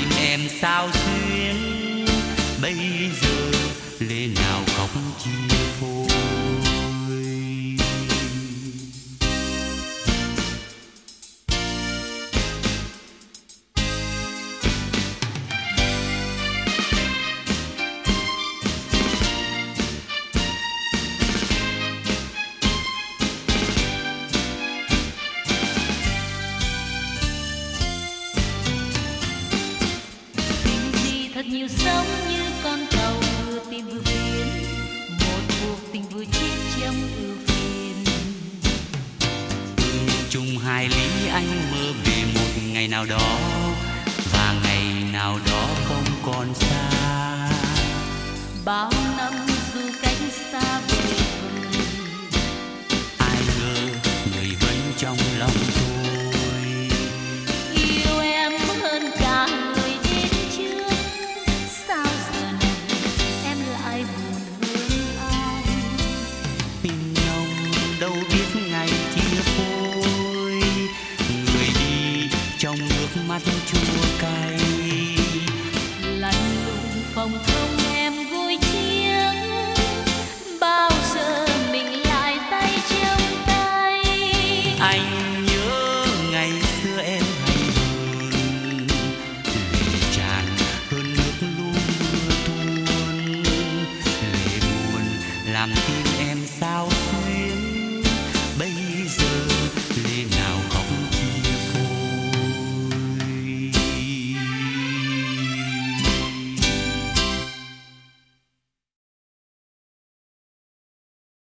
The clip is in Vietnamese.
tìm em sao xuyến, bây giờ lệ nào khóc chia phôi. Thật nhiều sóng như con tàu vừa tìm vừa biến, một cuộc tình vừa chết trong ưu phiền. Chung hai lý anh mơ về một ngày nào đó, và ngày nào đó không còn xa. Bao năm dù cách xa vời vợi, ai ngờ người vẫn trong lòng tôi. yêu em hơn cả người đến trước, sao giờ này em lại buồn hơn ai. Tình nồng đâu biết ngày chia phôi, người đi trong nước mắt chua cay. Lạnh lùng phòng không em gối chiếc, bao giờ mình lại tay trong tay. Anh nhớ ngày xưa em hay hơn, lệ tràn hơn nước lu mưa tuôn, lệ buồn làm tim